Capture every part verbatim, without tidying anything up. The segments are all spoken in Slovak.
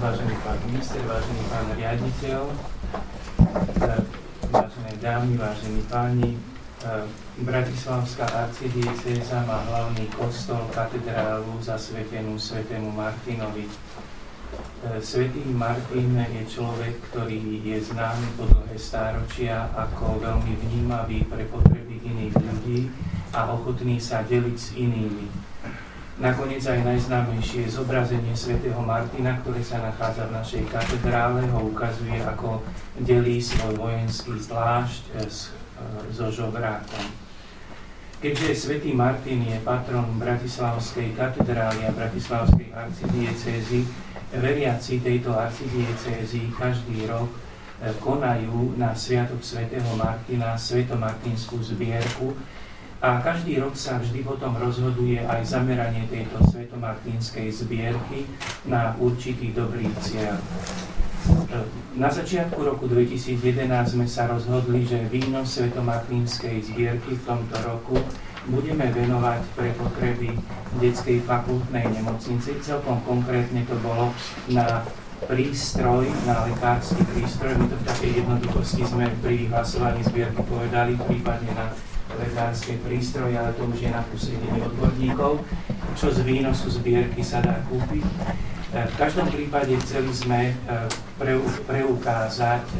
vážený pán minister, vážený pán riaditeľ, vážené dámy, vážení páni. Bratislavská arcidiecéza má hlavný kostol, katedrálu zasvetenú svätému Martinovi. Svätý Martin je človek, ktorý je známy po dlhé stáročia ako veľmi vnímavý pre potreby iných ľudí a ochotný sa deliť s inými. Nakoniec aj najznámejšie zobrazenie svätého Martina, ktoré sa nachádza v našej katedrále, ho ukazuje, ako delí svoj vojenský zvlášť so žobrákom. Keďže svätý Martin je patron Bratislavskej katedrály a Bratislavskej arcidiecézy, veriaci tejto arcidiecézy každý rok konajú na sviatok svätého Martina svetomartinskú zbierku a každý rok sa vždy potom rozhoduje aj zameranie tejto svetomartinskej zbierky na určitý dobrý cieľ. Na začiatku roku dvetisícjedenásť sme sa rozhodli, že výnos svetomartinskej zbierky v tomto roku budeme venovať pre potreby detskej fakultnej nemocnice. Celkom konkrétne to bolo na prístroj, na lekársky prístroj. My to v takej jednoduchosti sme pri hlasovaní zbierky povedali, prípadne na lekárske prístroje, ale to už je na posledení odborníkov, čo z výnosu zbierky sa dá kúpiť. V každom prípade chceli sme preukázať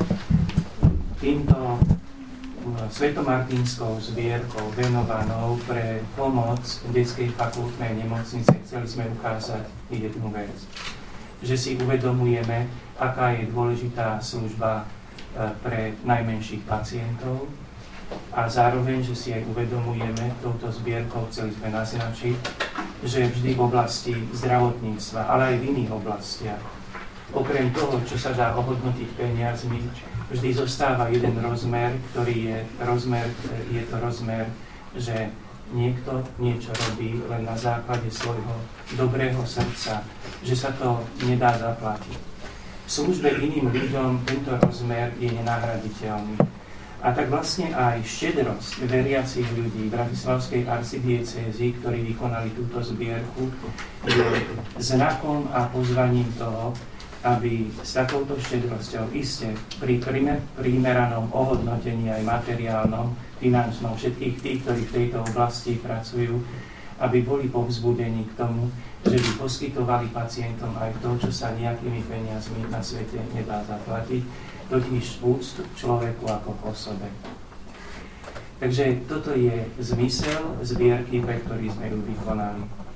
týmto svetomartinskou zbierkou venovanou pre pomoc detskej fakultnej nemocnice. Chceli sme ukázať jednu vec, že si uvedomujeme, aká je dôležitá služba pre najmenších pacientov a zároveň, že si aj uvedomujeme touto zbierkou, chceli sme naznačiť, že vždy v oblasti zdravotníctva, ale aj v iných oblastiach, okrem toho, čo sa dá ohodnotiť peniazmi, vždy zostáva jeden rozmer, ktorý je rozmer, je to rozmer, že niekto niečo robí len na základe svojho dobrého srdca, že sa to nedá zaplatiť. V službe iným ľuďom tento rozmer je nenahraditeľný. A tak vlastne aj štedrosť veriacich ľudí Bratislavskej arcidiecézy, ktorí vykonali túto zbierku, je znakom a pozvaním toho, aby s takouto štedrosťou iste pri primeranom ohodnotení aj materiálnom, finančnom všetkých tých, ktorí v tejto oblasti pracujú, aby boli povzbudení k tomu, že by poskytovali pacientom aj to, čo sa nejakými peniazmi na svete nedá zaplatiť, totiž úctu človeku ako k osobe. Takže toto je zmysel zbierky, pre ktorý sme ju vykonali.